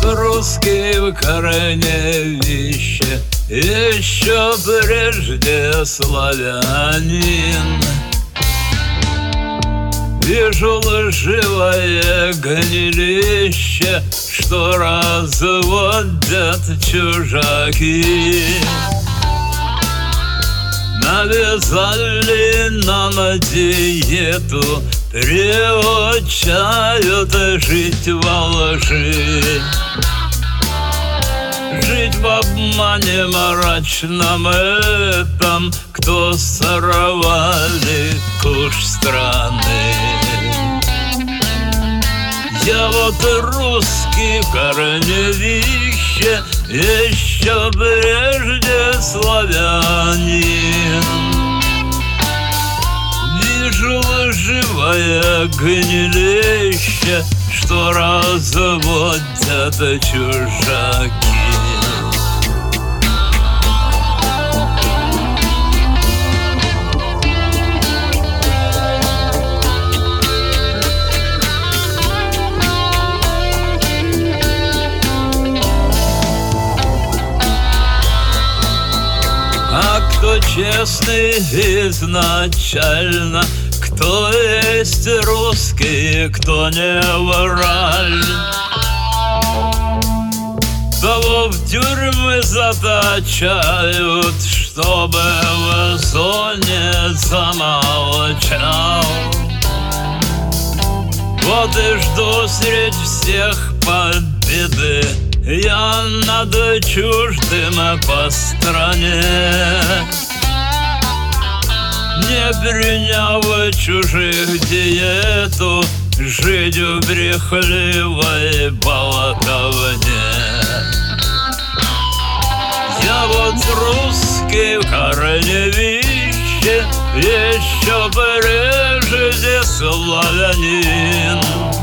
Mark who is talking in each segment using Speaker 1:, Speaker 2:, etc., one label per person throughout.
Speaker 1: русский корневище, еще прежде славянин. Вижу лживое гнилище, что разводят чужаки. Навязали нам диету, приучают жить во лжи, жить в обмане мрачном этом, кто сорвали куш страны. Я вот русский корневище, еще прежде славянин. Вижу лживое гнилище, что разводят чужаки. Кто честный изначально, кто есть русский, кто не враль, того в тюрьмы заточают, чтобы в зоне замолчал. Вот и жду средь всех победы я над чуждым по стране, не приняв чужих диету, жить в брехливой болотовне. Я вот русский корневище, еще прежде славянин.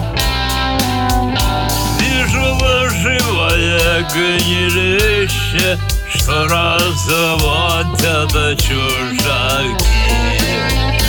Speaker 1: Вижу лживое гнилище, что разводят чужаки.